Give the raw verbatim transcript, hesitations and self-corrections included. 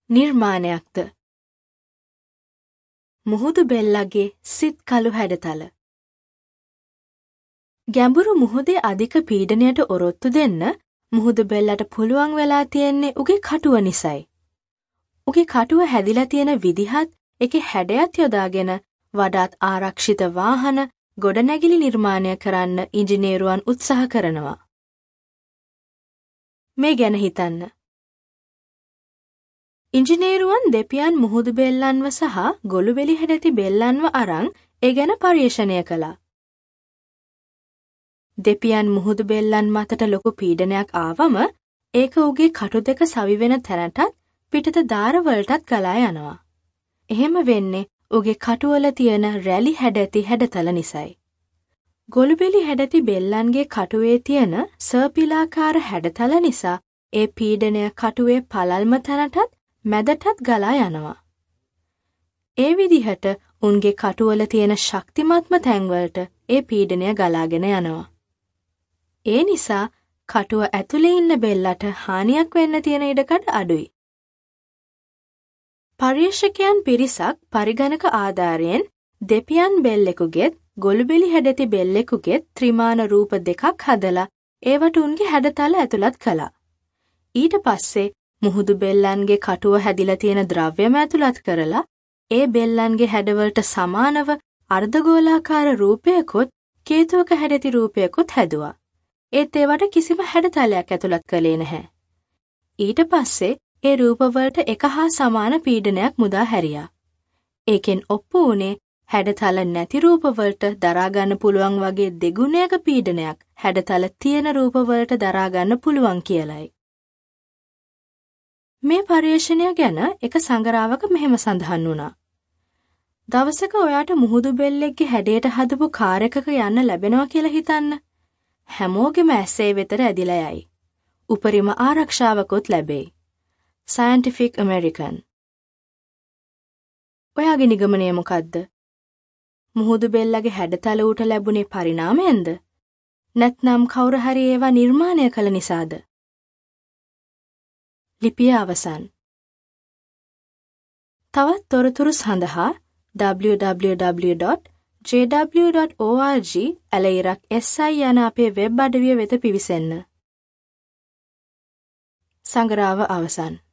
නිර්මාණයක්ද? මුහුදු බෙල්ලගේ සිත් කළු හැඩතල. ගැඹුරු මුහුදේ අධික පීඩනයට ඔරොත්තු දෙන්න මුහුදු බෙල්ලට පුළුවන් වෙලා තියෙන්නේ උගේ කටුව නිසයි. උගේ කටුව හැදිලා තියෙන විදිහත් ඒකේ හැඩයත් යොදාගෙන වඩාත් ආරක්ෂිත වාහන ගොඩනැගිලි නිර්මාණය කරන්න ඉංජිනේරුවන් උත්සාහ කරනවා. මේ ගැන හිතන්න. ඉංජිනේරුවන් දෙපියන් මුහුදු බෙල්ලන්ව සහ ගොළුබෙලි හැඩති බෙල්ලන්ව අරන් ඒ ගැන පර්යේෂණය කළා. දෙපියන් මුහුදු බෙල්ලන් මතට ලොකු පීඩනයක් ආවම ඒක උගේ කටු දෙක සවි වෙන තැනටත් පිටත දාරවලටත් ගලා යනවා. එහෙම වෙන්නේ උගේ කටුවල තියෙන රැලි හැඩති හැඩතල නිසායි. ගොළුබෙලි හැඩති බෙල්ලන්ගේ කටුවේ තියෙන සර්පිලාකාර හැඩතල නිසා ඒ පීඩනය කටුවේ පළල්ම තැනටත් මැදටත් ගලා යනවා. ඒ විදිහට උන්ගේ කටුවල තියෙන ශක්තිමත්ම තැන්වලට ඒ පීඩනය ගලාගෙන යනවා. ඒ නිසා කටුව ඇතුලේ ඉන්න බෙල්ලට හානියක් වෙන්න තියෙන ඉඩකඩ අඩුයි. පර්යේෂකයන් පිරිසක් පරිගණක ආධාරයෙන් දෙපියන් බෙල්ලෙකුගෙත් ගොළුබෙලි හැඩති බෙල්ලෙකුගෙත් ත්‍රිමාන රූප දෙකක් හදලා ඒවට උන්ගේ හැඩතල ඇතුළත් කළා. ඊට පස්සේ මුහුදු බෙල්ලන්ගේ කටුව හැදිලා තියෙන ද්‍රව්‍යම ඇතුළත් කරලා ඒ බෙල්ලන්ගේ හැඩවලට සමානව අර්ධගෝලාකාර රූපයකොත් කේතුවක හැඩති රූපයකොත් හැදුවා. ඒත් ඒවට කිසිම හැඩතලයක් ඇතුළත් කළේ නැහැ. ඊට පස්සේ ඒ රූපවලට එක හා සමාන පීඩනයක් මුදා හැරියා. ඒකෙන් ඔප්පු වුණේ හැඩතල නැති රූපවලට දරා ගන්න පුළුවන් වගේ දෙගුණයක පීඩනයක් හැඩතල තියෙන රූපවලට දරා ගන්න පුළුවන් කියලයි. මේ පර්යේෂණය ගැන එක සංගරාවක මෙහෙම සඳහන් වුණා. දවසක ඔයාට මුහුදු බෙල්ලෙක්ගේ හැඩයට හදපු කාර් එකක යන්න ලැබෙනවා කියලා හිතන්න. හැමෝගෙම ඇස්සේ වෙතට ඇදිලා යයි. උපරිම ආරක්ෂාවකොත් ලැබෙයි. Scientific American. ඔයාගේ නිගමනය මොකද්ද? මුහුදු බෙල්ලගේ හැඩතල උට ලැබුණේ පරිණාමයෙන්ද? නැත්නම් කවුරු හරි ඒවා නිර්මාණය කළ නිසාද? ලිපිය අවසන්. තවත් තොරතුරු සඳහා w w w dot j w dot org ඇලයිරක් si යන අපේ වෙබ් අඩවිය වෙත පිවිසෙන්න. සංග්‍රහව අවසන්.